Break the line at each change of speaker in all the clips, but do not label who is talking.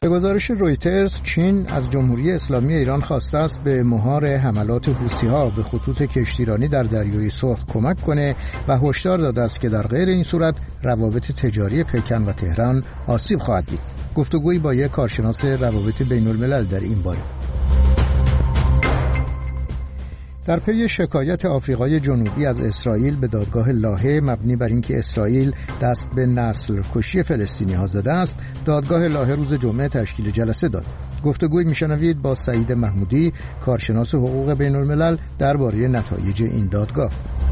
به گزارش رویترز، چین از جمهوری اسلامی ایران خواسته است به مهار حملات حوثی‌ها به خطوط کشتیرانی در دریای سرخ کمک کنه و هشدار داده است که در غیر این صورت روابط تجاری پکن و تهران آسیب خواهد دید. گفتگویی با یک کارشناس روابط بین‌الملل در این باره. در پی شکایت آفریقای جنوبی از اسرائیل به دادگاه لاهه مبنی بر اینکه اسرائیل دست به نسل کشی فلسطینی‌ها زده است، دادگاه لاهه روز جمعه تشکیل جلسه داد. گفتگوی میشنوید با سعید محمودی، کارشناس حقوق بین‌الملل، درباره نتایج این دادگاه.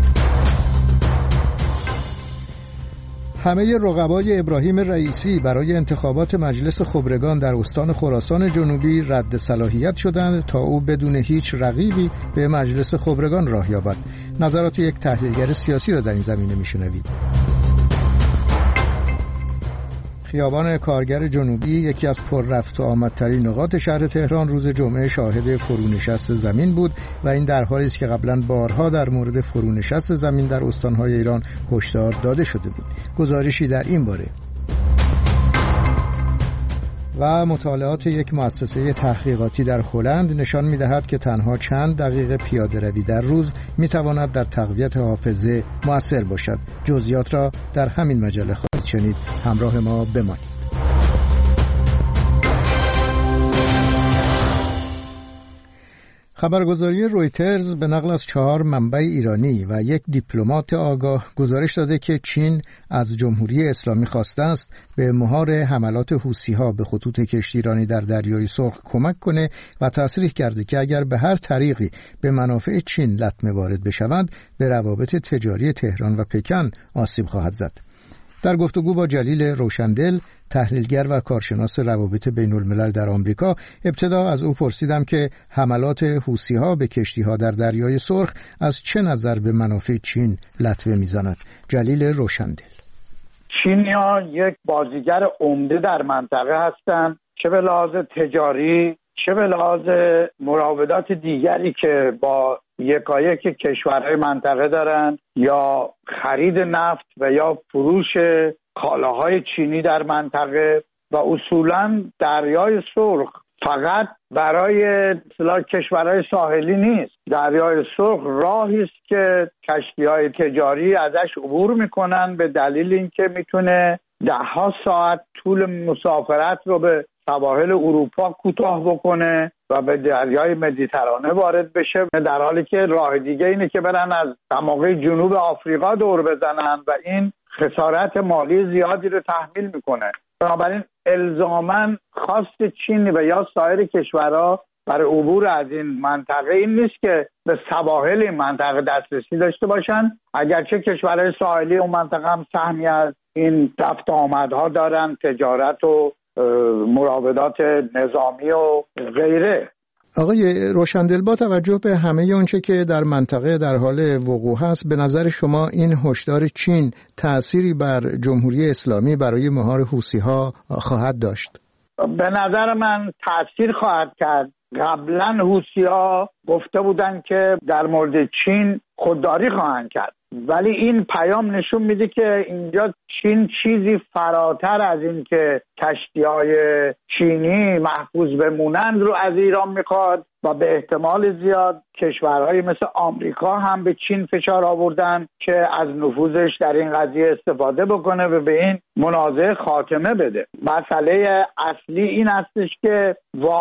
همه رقبای ابراهیم رئیسی برای انتخابات مجلس خبرگان در استان خراسان جنوبی رد صلاحیت شدند تا او بدون هیچ رقیبی به مجلس خبرگان راه یابد. نظرات یک تحلیلگر سیاسی را در این زمینه میشنوید. خیابان کارگر جنوبی، یکی از پر رفت و آمدترین نقاط شهر تهران، روز جمعه شاهد فرونشست زمین بود و این در حالی است که قبلا بارها در مورد فرونشست زمین در استانهای ایران هشدار داده شده بود. گزارشی در این باره و مطالعات یک مؤسسه تحقیقاتی در هلند نشان می‌دهد که تنها چند دقیقه پیاده‌روی در روز می‌تواند در تقویت حافظه مؤثر باشد. جزئیات را در همین مجله خواهید شنید. همراه ما بمانید. خبرگزاری رویترز به نقل از 4 منبع ایرانی و یک دیپلمات آگاه گزارش داده که چین از جمهوری اسلامی خواسته است به مهار حملات حوثی‌ها به خطوط کشتیرانی در دریای سرخ کمک کنه و تصریح کرده که اگر به هر طریقی به منافع چین لطمه وارد بشود، به روابط تجاری تهران و پکن آسیب خواهد زد. در گفتگو با جلیل روشندل، تحلیلگر و کارشناس روابط بین‌الملل در آمریکا، ابتدا از او پرسیدم که حملات حوثی‌ها به کشتی‌ها در دریای سرخ از چه نظر به منافع چین لطمه می‌زند. جلیل روشندل:
چینی‌ها یک بازیگر عمده در منطقه هستند، چه به لحاظ تجاری چه به لحاظ مراودات دیگری که با یکایک کشورهای منطقه دارند، یا خرید نفت و یا فروش کالاهای چینی در منطقه. و اصولاً دریای سرخ فقط برای کشورهای ساحلی نیست. دریای سرخ راهی است که کشتی‌های تجاری ازش عبور میکنن، به دلیل اینکه میتونه 10 ساعت طول مسافرت رو به سواحل اروپا کوتاه بکنه و به دریای مدیترانه وارد بشه، در حالی که راه دیگه اینه که برن از دماغه جنوب آفریقا دور بزنن و این خسارت مالی زیادی رو تحمیل میکنه. بنابراین الزاماً خواست چین و یا سایر کشورها برای عبور از این منطقه این نیست که به سواحل این منطقه دسترسی داشته باشن، اگرچه کشورهای ساحلی اون منطقه هم سهمی از این رفت آمدها دارن، تجارت و مراودات نظامی و غیره.
آقای روشندل، با توجه به همه آنچه که در منطقه در حال وقوع هست، به نظر شما این هشدار چین تأثیری بر جمهوری اسلامی برای مهار حوثی‌ها خواهد داشت؟
به نظر من تأثیر خواهد کرد. قبلا حوثی‌ها گفته بودن که در مورد چین خودداری خواهند کرد، ولی این پیام نشون میده که اینجا چین چیزی فراتر از این که کشتی‌های چینی محفوظ بمونند رو از ایران میخواد و به احتمال زیاد کشورهای مثل آمریکا هم به چین فشار آوردن که از نفوذش در این قضیه استفاده بکنه و به این منازعه خاتمه بده. مسئله اصلی این هستش که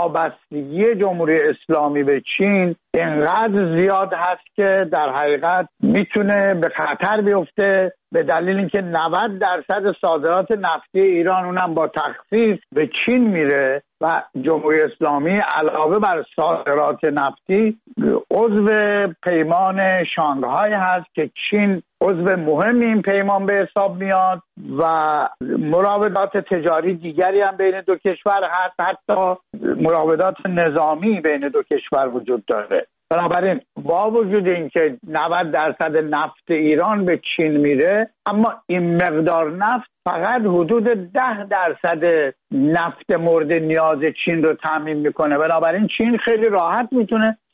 وابستگی جمهوری اسلامی به چین اینقدر زیاد هست که در حقیقت میتونه به خطر بیفته، به دلیل اینکه 90% صادرات نفتی ایران اونم با تخفیف به چین میره و جمهوری اسلامی علاوه بر صادرات نفتی عضو پیمان شانگهای هست که چین عضو مهم این پیمان به حساب میاد و مراودات تجاری دیگری هم بین دو کشور هست، حتی مراودات نظامی بین دو کشور وجود داره. بنابراین با وجود اینکه 90% نفت ایران به چین میره، اما این مقدار نفت فقط حدود 10% نفت مورد نیاز چین رو تامین میکنه. بنابراین چین خیلی راحت میتونه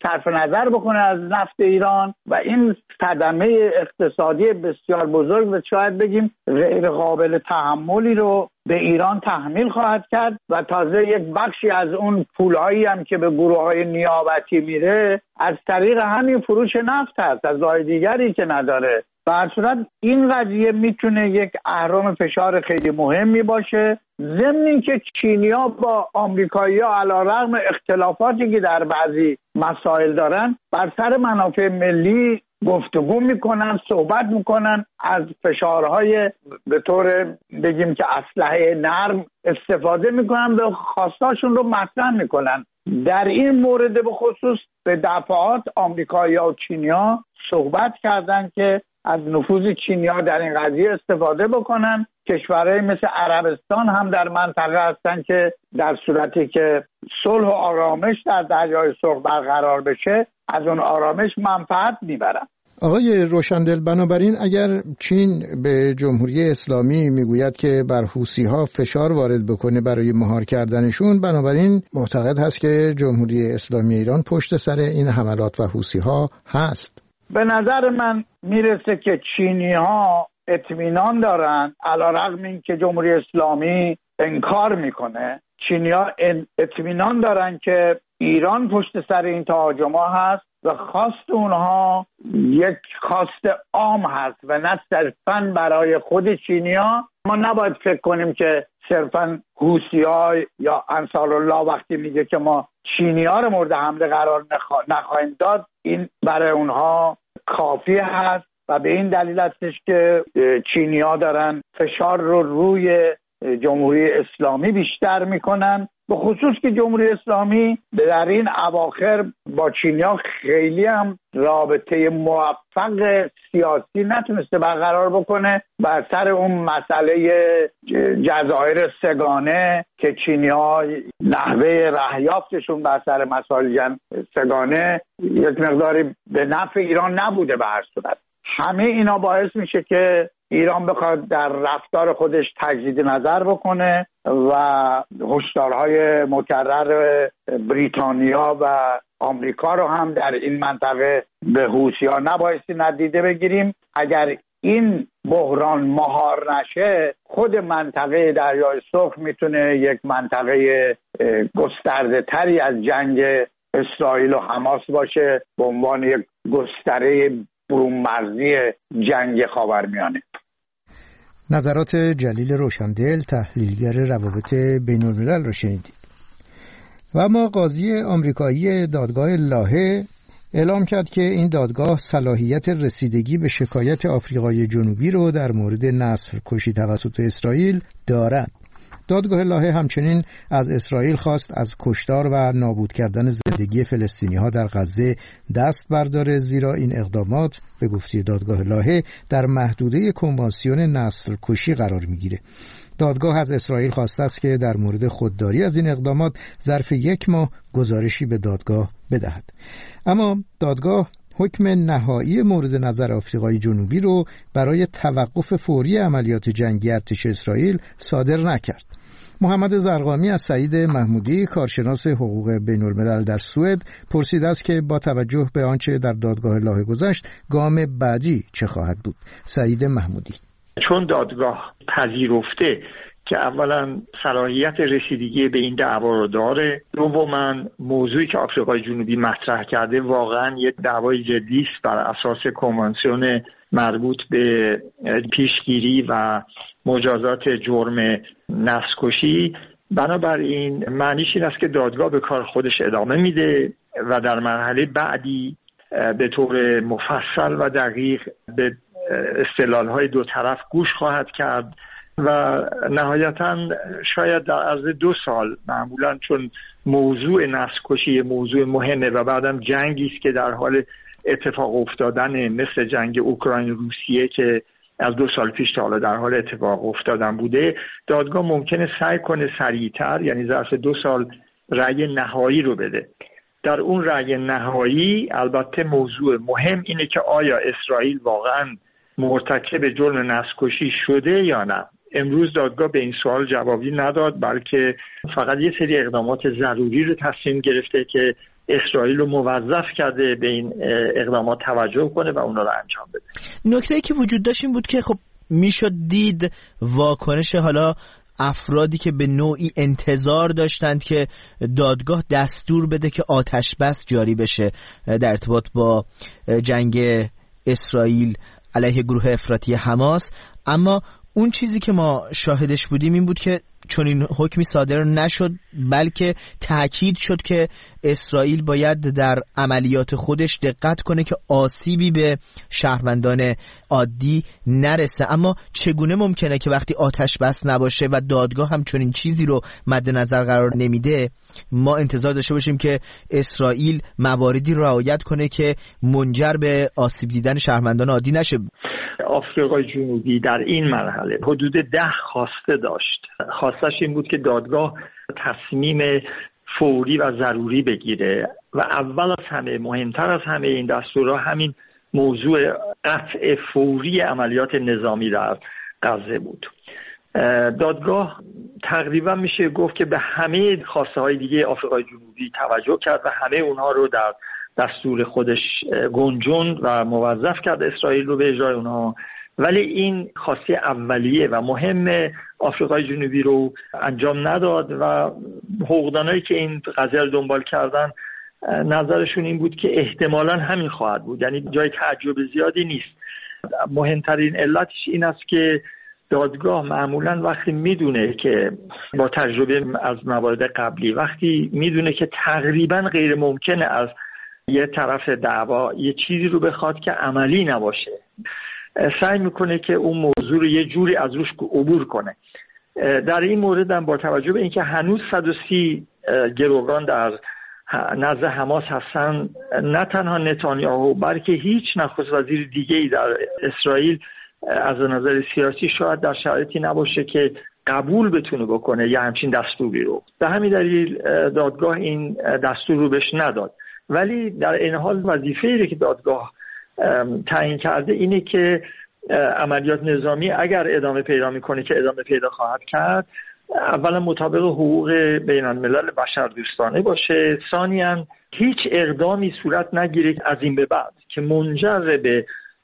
صرف نظر بکنه از نفت ایران و این صدمه اقتصادی بسیار بزرگ و شاید بگیم غیر قابل تحملی رو به ایران تحمیل خواهد کرد و تازه یک بخشی از اون پولهایی هم که به گروه‌های نیابتی میره از طریق همین فروش نفت هست، از راه دیگری که نداره. به هر صورت این قضیه میتونه یک اهرم فشار خیلی مهمی باشه، ضمن اینکه چینی‌ها با آمریکایی‌ها علیرغم اختلافاتی که در بعضی مسائل دارن بر سر منافع ملی گفتگو میکنن، صحبت میکنن، از فشارهای به طور بگیم که اسلحه نرم استفاده میکنن، به خواستاشون رو مطرح میکنن. در این مورد به خصوص به دفعات آمریکایی‌ها و چینی‌ها صحبت کردن که از نفوذ چینی‌ها در این قضیه استفاده بکنن. کشورهای مثل عربستان هم در منطقه هستن که در صورتی که صلح و آرامش در دریای سرخ برقرار بشه از اون آرامش منفعت میبرن.
آقای روشندل، بنابراین اگر چین به جمهوری اسلامی میگوید که بر حوثی‌ها فشار وارد بکنه برای مهار کردنشون، بنابراین معتقد هست که جمهوری اسلامی ایران پشت سر این حملات و حوثی‌ها هست.
به نظر من میرسه که چینی‌ها اطمینان دارن، علیرغم اینکه جمهوری اسلامی انکار میکنه، چینی‌ها اطمینان دارن که ایران پشت سر این تهاجم‌ها هست و خواست اونها یک خواست عام هست و نه صرفاً برای خود چینی‌ها. ما نباید فکر کنیم که صرفاً حوثی‌ها یا انصارالله وقتی میگه که ما چینی‌ها رو مورد حمله قرار نخواهیم داد، این برای اونها کافی هست و به این دلیل هستش که چینی‌ها دارن فشار رو روی جمهوری اسلامی بیشتر میکنن، به خصوص که جمهوری اسلامی در این اواخر با چینی‌ها خیلی هم رابطه موفق سیاسی نتونسته برقرار بکنه. بر سر اون مسئله جزایر سگانه که چینی‌ها نحوه رهیافتشون بر سر مسائل سگانه یک مقداری به نفع ایران نبوده. به هر صورت همه اینا باعث میشه که ایران بخواد در رفتار خودش تجدید نظر بکنه و هشدارهای مکرر بریتانیا و آمریکا رو هم در این منطقه به حوثی‌ها نبایستی ندیده بگیریم. اگر این بحران مهار نشه، خود منطقه دریای سرخ میتونه یک منطقه گسترده تری از جنگ اسرائیل و حماس باشه به عنوان یک گستره برون‌مرزی جنگ خاورمیانه.
نظرات جلیل روشندل، تحلیلگر روابط بین‌الملل را شنیدید. و اما قاضی آمریکایی دادگاه لاهه اعلام کرد که این دادگاه صلاحیت رسیدگی به شکایت آفریقای جنوبی رو در مورد نسل کشی توسط اسرائیل دارد. دادگاه لاهه همچنین از اسرائیل خواست از کشتار و نابود کردن زندگی فلسطینی‌ها در غزه دست برداره، زیرا این اقدامات به گفته دادگاه لاهه در محدوده کنوانسیون نسل کشی قرار میگیره. دادگاه از اسرائیل خواسته است که در مورد خودداری از این اقدامات ظرف 1 ماه گزارشی به دادگاه بدهد. اما دادگاه حکم نهایی مورد نظر آفریقای جنوبی رو برای توقف فوری عملیات جنگی ارتش اسرائیل صادر نکرد. محمد زرقامی از سعید محمودی، کارشناس حقوق بین‌الملل در سوئد، پرسیده است که با توجه به آنچه در دادگاه لاهه گذشت، گام بعدی چه خواهد بود؟ سعید محمودی:
چون دادگاه پذیرفته که اولا صلاحیت رسیدگی به این دعوا رو داره، دوما موضوعی که آفریقای جنوبی مطرح کرده واقعا یک دعوای جدی است بر اساس کنوانسیون مربوط به پیشگیری و مجازات جرم نسل‌کشی، بنابراین معنیش این است که دادگاه به کار خودش ادامه میده و در مرحله بعدی به طور مفصل و دقیق به استدلال‌های دو طرف گوش خواهد کرد و نهایتاً شاید در عرض 2 سال، معمولاً چون موضوع نسل‌کشی موضوع مهمه و بعدم جنگی است که در حال اتفاق افتادن، مثل جنگ اوکراین روسیه که از 2 سال پیش تا حالا در حال اتفاق افتادن بوده، دادگاه ممکنه سعی کنه سریعتر، یعنی ظرف 2 سال، رأی نهایی رو بده. در اون رأی نهایی البته موضوع مهم اینه که آیا اسرائیل واقعاً مرتکب جرم نسل‌کشی شده یا نه. امروز دادگاه به این سوال جوابی نداد، بلکه فقط یه سری اقدامات ضروری رو تصمیم گرفته که اسرائیل رو موظف کرده به این اقدامات توجه کنه و اونا رو انجام بده.
نکته‌ای که وجود داشت این بود که خب میشد دید واکنش حالا افرادی که به نوعی انتظار داشتند که دادگاه دستور بده که آتش بس جاری بشه در ارتباط با جنگ اسرائیل علیه گروه افراطی حماس، اما اون چیزی که ما شاهدش بودیم این بود که چون این حکمی صادر نشد، بلکه تأکید شد که اسرائیل باید در عملیات خودش دقت کنه که آسیبی به شهروندان عادی نرسه. اما چگونه ممکنه که وقتی آتش بس نباشه و دادگاه هم چون این چیزی رو مد نظر قرار نمیده، ما انتظار داشته باشیم که اسرائیل مواردی رعایت کنه که منجر به آسیب دیدن شهروندان عادی نشه؟
آفریقای جنوبی در این مرحله حدود 10 خواسته داشت. خواستش این بود که دادگاه تصمیم فوری و ضروری بگیره و اول از همه، مهمتر از همه این دستورها همین موضوع قطع فوری عملیات نظامی در غزه بود. دادگاه تقریبا میشه گفت که به همه خواسته های دیگه آفریقای جنوبی توجه کرد و همه اونها رو در دستور خودش گنجوند و موظف کرد اسرائیل رو به اجرای اونها، ولی این خواسته اولیه و مهم آفریقای جنوبی رو انجام نداد و حقوقدانایی که این قضیه رو دنبال کردن نظرشون این بود که احتمالاً همین خواهد بود، یعنی جای تعجب زیادی نیست. مهمترین علتش این است که دادگاه معمولاً وقتی میدونه که با تجربه از موارد قبلی، وقتی میدونه که تقریباً غیر ممکنه از یه طرف دعوا یه چیزی رو بخواد که عملی نباشه، سعی میکنه که اون موضوع رو یه جوری از روش عبور کنه. در این مورد هم با توجه به اینکه هنوز 130 گروگان در نزد حماس هستن، نه تنها نتانیاهو بلکه هیچ نخست وزیر دیگه‌ای در اسرائیل از نظر سیاسی شاید در شرایطی نباشه که قبول بتونه بکنه یه همچین دستوری رو. به همین دلیل دادگاه این دستور رو بهش نداد. ولی در این حال وظیفه‌ای که دادگاه تعیین کرده اینه که عملیات نظامی اگر ادامه پیدا میکنه که ادامه پیدا خواهد کرد، اولا مطابق حقوق بین الملل بشردوستانه باشه، ثانیاً هیچ اقدامی صورت نگیره از این به بعد که منجر به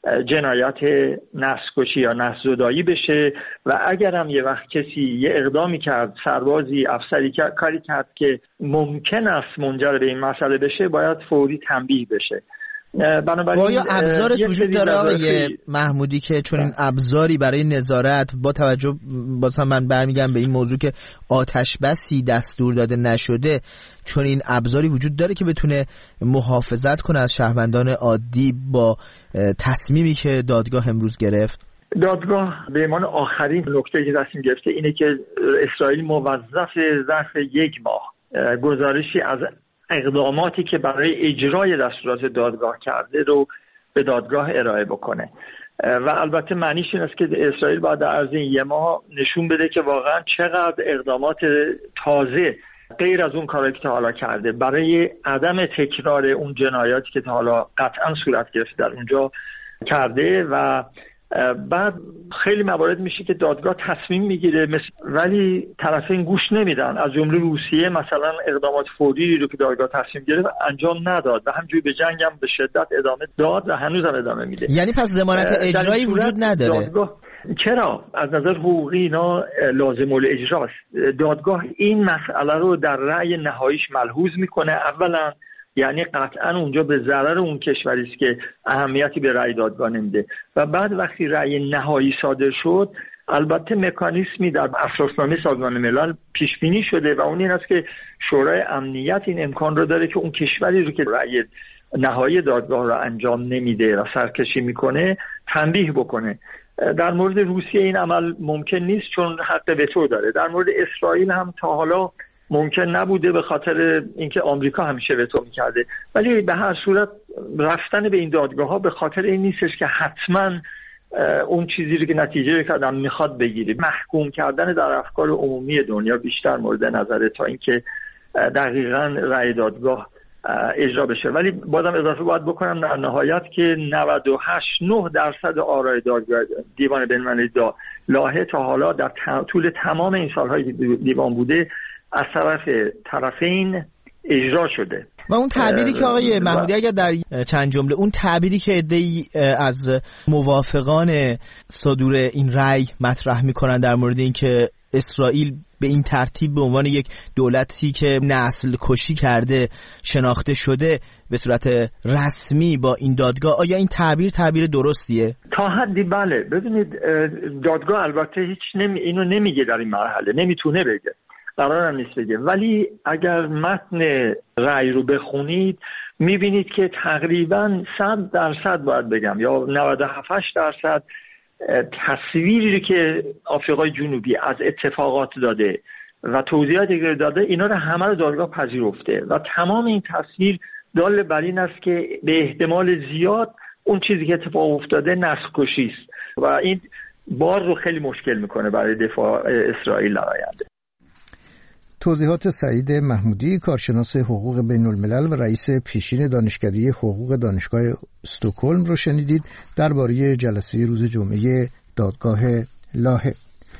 جنایت نسل‌کشی یا نسل‌زدایی بشه و اگر هم یه وقت کسی یه اقدامی کرد، سربازی، افسری کاری کرد که ممکن است منجر به این مسئله بشه، باید فوری تنبیه بشه. بنابراین
آیا ابزارش وجود داره آقای محمودی که چون این ابزاری برای نظارت، با توجه بازم من برمیگم به این موضوع که آتش بسی دستور داده نشده، چون این ابزاری وجود داره که بتونه محافظت کنه از شهروندان عادی با تصمیمی که دادگاه امروز گرفت؟
دادگاه به عنوان آخرین نکته که تصمیم گرفته اینه که اسرائیل موظف ظرف 1 ماه گزارشی از اقداماتی که برای اجرای دستورات دادگاه کرده رو به دادگاه ارائه بکنه و البته معنیش این است که اسرائیل باید در عرض این 1 ماه نشون بده که واقعا چقدر اقدامات تازه غیر از اون کاری که تا حالا کرده برای عدم تکرار اون جنایاتی که تا حالا قطعا صورت گرفته در اونجا کرده و بعد خیلی موارد میشه که دادگاه تصمیم میگیره ولی طرفین گوش نمیدن، از جمله روسیه مثلا اقدامات فوری رو که دادگاه تصمیم گرفت انجام نداد و همجوری به جنگ هم به شدت ادامه داد و هنوز هم ادامه میده.
یعنی پس ضمانت اجرایی وجود نداره؟
چرا؟ از نظر حقوقی اینا لازم الاجراست. دادگاه این مسئله رو در رأی نهاییش ملحوظ میکنه. اولا یعنی قطعا اونجا به ضرر اون کشوری است که اهمیتی به رأی دادگاه نمیده و بعد وقتی رأی نهایی صادر شد، البته مکانیزمی در اساسنامه سازمان ملل پیش بینی شده و اون این است که شورای امنیت این امکان رو داره که اون کشوری رو که رأی نهایی دادگاه رو انجام نمیده و سرکشی میکنه تنبیه بکنه. در مورد روسیه این عمل ممکن نیست چون حق وتو داره. در مورد اسرائیل هم تا حالا ممکن نبوده به خاطر اینکه آمریکا همیشه وتو میکرده، ولی به هر صورت رفتن به این دادگاه ها به خاطر این نیستش که حتما اون چیزی رو که نتیجه که آدم میخواد بگیره. محکوم کردن در افکار عمومی دنیا بیشتر مورد نظره تا اینکه دقیقاً رأی دادگاه اجرا بشه. ولی بازم اضافه باید بکنم در نهایت که 98.9% آرای دادگاه دیوان بین‌المللی لاهه تا حالا در طول تمام این سالهای دیوان بوده از طرف طرفین اجرا شده.
و اون تعبیری که آقای محمودی اگر در چند جمله اون تعبیری که عده‌ای از موافقان صدور این رأی مطرح میکنن در مورد اینکه اسرائیل به این ترتیب به عنوان یک دولتی که نسل کشی کرده شناخته شده به صورت رسمی با این دادگاه، آیا این تعبیر درستیه؟
تا حدی بله. ببینید دادگاه البته اینو نمیگه در این مرحله، نمیتونه بگه، قرارم نیست بگه، ولی اگر متن رأی رو بخونید میبینید که تقریباً 100% باید بگم یا 97% تصویری که آفریقای جنوبی از اتفاقات داده و توضیحاتی که داده اینا رو همه رو دادگاه پذیرفته و تمام این تصویر دال بر این است که به احتمال زیاد اون چیزی که اتفاق افتاده نسل کشی است و این بار رو خیلی مشکل میکنه برای دفاع اسرائیل در آینده.
توضیحات سعید محمودی، کارشناس حقوق بین الملل و رئیس پیشین دانشکده حقوق دانشگاه استکهلم رو شنیدید درباره جلسه روز جمعه دادگاه لاهه.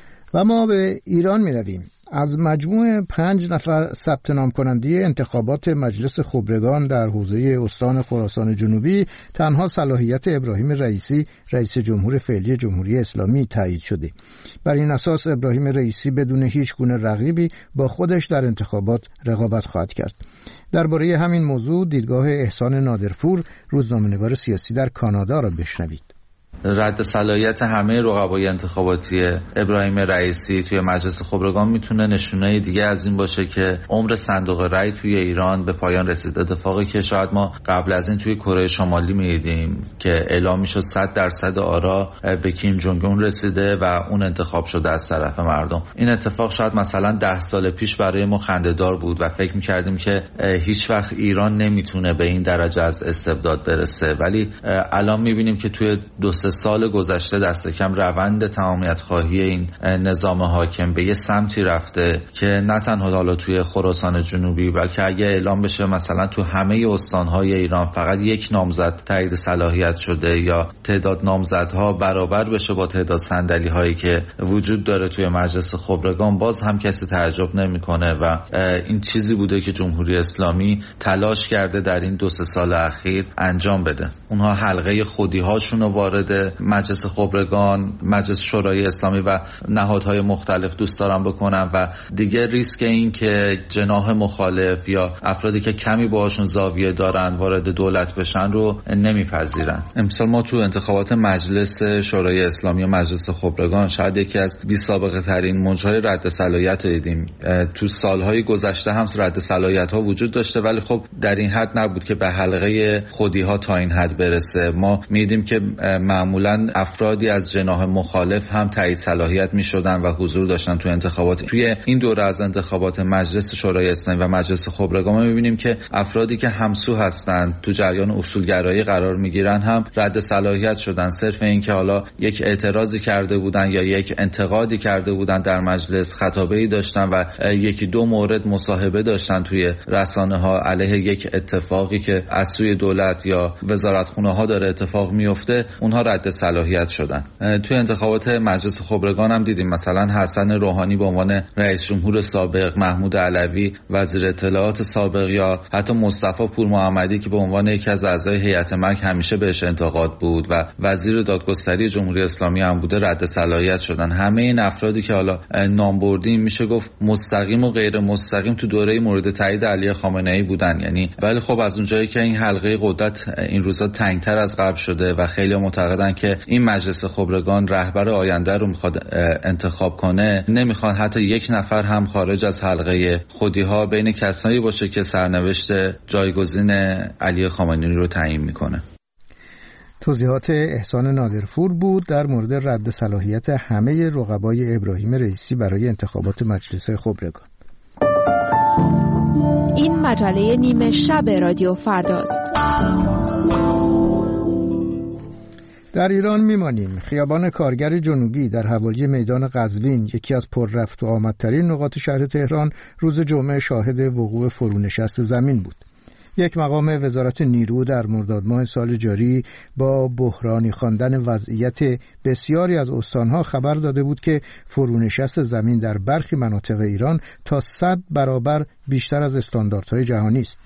و ما به ایران می رویم. از مجموع 5 نفر ثبت نام کننده انتخابات مجلس خبرگان در حوزه استان خراسان جنوبی تنها صلاحیت ابراهیم رئیسی رئیس جمهور فعلی جمهوری اسلامی تایید شده. بر این اساس ابراهیم رئیسی بدون هیچ گونه رقیبی با خودش در انتخابات رقابت خواهد کرد. درباره همین موضوع دیدگاه احسان نادرپور، روزنامه‌نگار سیاسی در کانادا را بشنوید.
رد صلاحیت همه رقبای انتخاباتی ابراهیم رئیسی توی مجلس خبرگان میتونه نشونه دیگه از این باشه که عمر صندوق رای توی ایران به پایان رسید. اتفاقی که شاید ما قبل از این توی کره شمالی میدیدیم که اعلام میشد 100% آرا به کیم جونگ اون رسیده و اون انتخاب شده از طرف مردم. این اتفاق شاید مثلا 10 سال پیش برای ما خنده‌دار بود و فکر میکردیم که هیچ وقت ایران نمیتونه به این درجه از استبداد برسه، ولی الان میبینیم که توی 2-3 سال گذشته دست کم روند تمامیت خواهی این نظام حاکم به یه سمتی رفته که نه تنها حالا توی خراسان جنوبی بلکه اگه اعلام بشه مثلا تو همه استانهای ایران فقط یک نامزد تایید صلاحیت شده یا تعداد نامزدها برابر بشه با تعداد صندلی‌هایی که وجود داره توی مجلس خبرگان، باز هم کسی تعجب نمی‌کنه و این چیزی بوده که جمهوری اسلامی تلاش کرده در این 2-3 سال اخیر انجام بده. اونها حلقه خودی‌هاشون رو وارد مجلس خبرگان، مجلس شورای اسلامی و نهادهای مختلف دوست دارن بکنن و دیگه ریسک این که جناح مخالف یا افرادی که کمی باهاشون زاویه دارن وارد دولت بشن رو نمیپذیرن. امسال ما تو انتخابات مجلس شورای اسلامی و مجلس خبرگان شاید یکی از بی سابقه ترین موجهای رد صلاحیت دیدیم. تو سالهای گذشته هم رد صلاحیت ها وجود داشته ولی خب در این حد نبود که به حلقه خودی ها تا این حد برسه. ما میدیم که معمولا افرادی از جناح مخالف هم تایید صلاحیت میشدن و حضور داشتن تو انتخابات. توی این دوره از انتخابات مجلس شورای اسلامی و مجلس خبرگان میبینیم که افرادی که همسو هستن تو جریان اصولگرایی قرار میگیرن هم رد صلاحیت شدن، صرف این که حالا یک اعتراضی کرده بودن یا یک انتقادی کرده بودن در مجلس، خطابه‌ای داشتن و 1-2 مورد مصاحبه داشتن توی رسانه ها علیه یک اتفاقی که از سوی دولت یا وزارتخونه ها داره اتفاق میفته، اونها رد صلاحیت شدن. توی انتخابات مجلس خبرگان هم دیدیم مثلا حسن روحانی به عنوان رئیس جمهور سابق، محمود علوی وزیر اطلاعات سابق یا حتی مصطفی پورمحمدی که به عنوان یکی از اعضای هیئت ملک همیشه بهش انتقاد بود و وزیر دادگستری جمهوری اسلامی هم بوده، رد صلاحیت شدن. همه این افرادی که حالا نام بردیم میشه گفت مستقیم و غیر مستقیم تو دوره مورد تایید علی خامنه‌ای بودن. یعنی ولی خب از اونجایی که این حلقه قدرت این روزا تنگتر از قبل شده و خیلی معتقدن که این مجلس خبرگان رهبر آینده رو میخواد انتخاب کنه، نمیخوان حتی یک نفر هم خارج از حلقه خودی ها بین کسانی باشه که سرنوشت جایگزین علی خامنه‌ای رو تعیین میکنه.
توضیحات احسان نادرپور بود در مورد رد صلاحیت همه رقبای ابراهیم رئیسی برای انتخابات مجلس خبرگان.
این مجله نیمه شب رادیو فرداست.
در ایران میمانیم. خیابان کارگر جنوبی در حوالی میدان قزوین، یکی از پر رفت و آمدترین نقاط شهر تهران، روز جمعه شاهد وقوع فرونشست زمین بود. یک مقام وزارت نیرو در مرداد ماه سال جاری با بحرانی خواندن وضعیت بسیاری از استانها خبر داده بود که فرونشست زمین در برخی مناطق ایران تا 100 برابر بیشتر از استانداردهای جهانی است.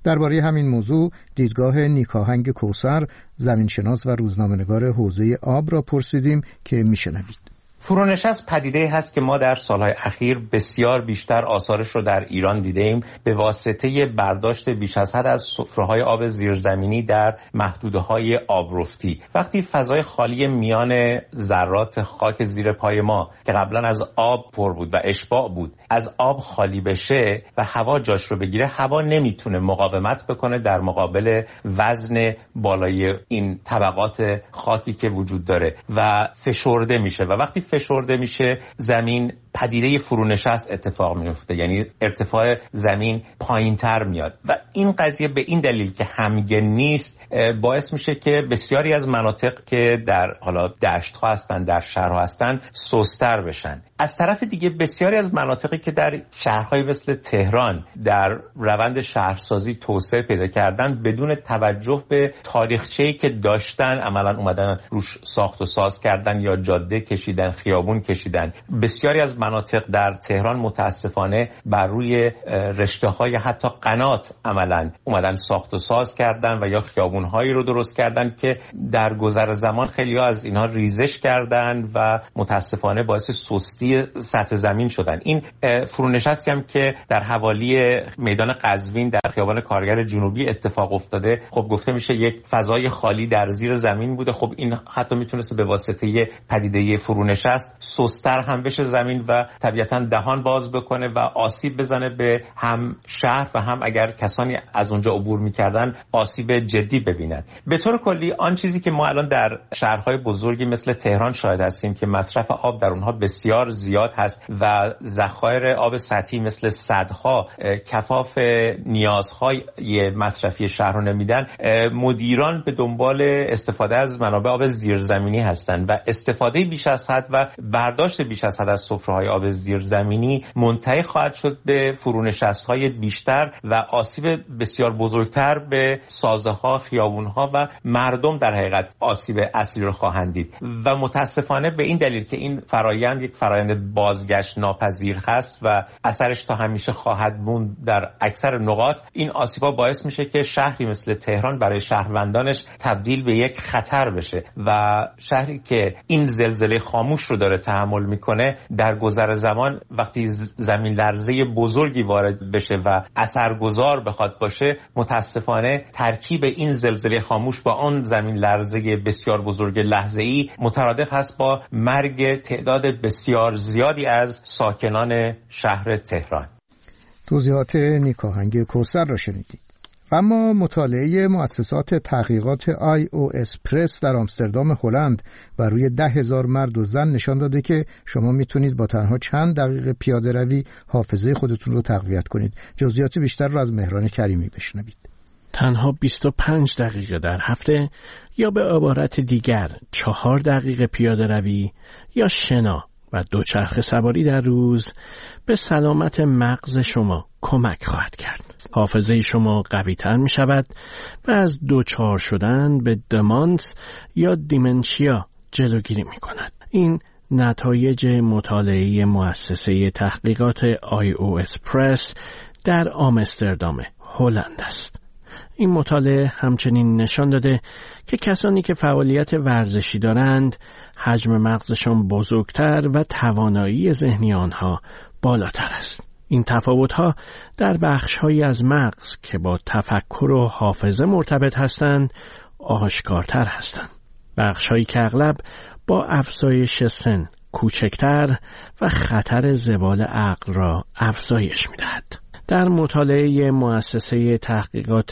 درباره همین موضوع دیدگاه نیکاهنگ کوثر، زمینشناس و روزنامه‌نگار حوزه آب را پرسیدیم که میشنوید.
فرونشست پدیده‌ای هست که ما در سالهای اخیر بسیار بیشتر آثارش رو در ایران دیدیم به واسطه برداشت بیش از حد از سفره‌های آب زیرزمینی در محدوده‌های آبرفتی. وقتی فضای خالی میان ذرات خاک زیر پای ما که قبلا از آب پر بود و اشباع بود از آب خالی بشه و هوا جاش رو بگیره، هوا نمیتونه مقاومت بکنه در مقابل وزن بالای این طبقات خاکی که وجود داره و فشرده میشه و وقتی فشرده میشه زمین پدیده فرونشست اتفاق میفته، یعنی ارتفاع زمین پایینتر میاد و این قضیه به این دلیل که همگن نیست باعث میشه که بسیاری از مناطق که در حالا دشت ها هستن، در شهرها هستن، سست‌تر بشن. از طرف دیگه بسیاری از مناطقی که در شهرهای مثل تهران در روند شهرسازی توسعه پیدا کردن بدون توجه به تاریخچه‌ای که داشتن عملاً اومدن روش ساخت و ساز کردن یا جاده کشیدن، خیابون کشیدن. بسیاری از مناطق در تهران متاسفانه بر روی رشته‌های حتی قنات عملاً اومدن ساخت و ساز کردن و یا خیابون‌هایی رو درست کردن که در گذر زمان خیلی‌ها از اینها ریزش کردن و متاسفانه باعث سستی سطح زمین شدن. این فرونشستی هم که در حوالی میدان قزوین در خیابان کارگر جنوبی اتفاق افتاده، خب گفته میشه یک فضای خالی در زیر زمین بوده. خب این حتی میتونست به واسطه پدیده فرونشست سست‌تر هم بشه زمین و طبیعتاً دهان باز بکنه و آسیب بزنه به هم شهر و هم اگر کسانی از اونجا عبور میکردن آسیب جدی ببینن. به طور کلی آن چیزی که ما الان در شهرهای بزرگی مثل تهران شاهد هستیم که مصرف آب در اونها بسیار زیاد هست و ذخایر آب سطحی مثل سدها کفاف نیازهای مصرفی شهر رو نمیدن، مدیران به دنبال استفاده از منابع آب زیرزمینی هستند و استفاده بیش از حد و برداشت بیش از حد از سفره‌های آب زیرزمینی منتهی خواهد شد به فرونشست‌های بیشتر و آسیب بسیار بزرگتر به سازه‌ها، خیابون‌ها و مردم در حقیقت آسیب اصلی رو خواهند دید و متاسفانه به این دلیل که این فرایند یک فرایند بازگشت ناپذیر هست و اثرش تا همیشه خواهد موند در اکثر نقاط، این آسیب‌ها باعث میشه که شهری مثل تهران برای شهروندانش تبدیل به یک خطر بشه و شهری که این زلزله خاموش رو داره تحمل میکنه در گذر زمان وقتی زمین لرزه بزرگی وارد بشه و اثرگذار بخواد باشه، متاسفانه ترکیب این زلزله خاموش با آن زمین لرزه بسیار بزرگ لحظه‌ای مترادف هست با مرگ تعداد بسیار زیادی از ساکنان شهر تهران.
توضیحات نیکاهنگ کوثر را شنیدید. اما مطالعه مؤسسات تحقیقات IOS پرس در آمستردام هلند و روی 10,000 مرد و زن نشان داده که شما میتونید با تنها چند دقیقه پیاده روی حافظه خودتون رو تقویت کنید. جزئیات بیشتر رو از مهران کریمی بشنوید.
تنها 25 دقیقه در هفته یا به عبارت دیگر 4 دقیقه پیاده روی یا شنا و دوچرخه سواری در روز به سلامت مغز شما کمک خواهد کرد. حافظه شما قوی تر می شود و از دوچار شدن به دمانس یا دیمنشیا جلوگیری می کند. این نتایج مطالعه مؤسسه تحقیقات IOS پرس در آمستردام هلند است. این مطالعه همچنین نشان داده که کسانی که فعالیت ورزشی دارند حجم مغزشان بزرگتر و توانایی ذهنی آنها بالاتر است. این تفاوت‌ها در بخش‌هایی از مغز که با تفکر و حافظه مرتبط هستند آشکارتر هستند. بخش‌هایی که اغلب با افزایش سن کوچکتر و خطر زوال عقل را افزایش می‌دهد. در مطالعه مؤسسه تحقیقات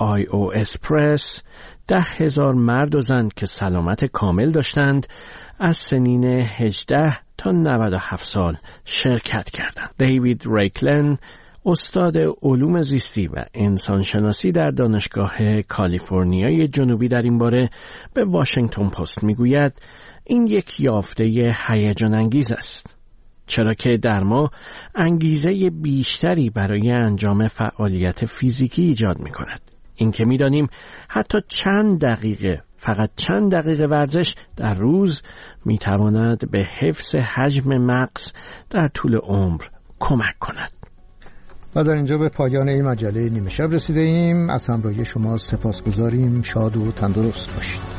IOS پرس 10,000 مرد و زن که سلامت کامل داشتند از سنین 18 تا 97 سال شرکت کردند. دیوید ریکلن، استاد علوم زیستی و انسانشناسی در دانشگاه کالیفرنیای جنوبی در این باره به واشنگتن پست میگوید این یک یافته هیجان انگیز است. چرا که در ما انگیزه بیشتری برای انجام فعالیت فیزیکی ایجاد می کند. این که می دانیم حتی فقط چند دقیقه ورزش در روز می تواند به حفظ حجم مغز در طول عمر کمک کند.
و در اینجا به پایان این مجله نیمه شب رسیده ایم. از همراهی شما سپاسگزاریم. شاد و تندرست باشید.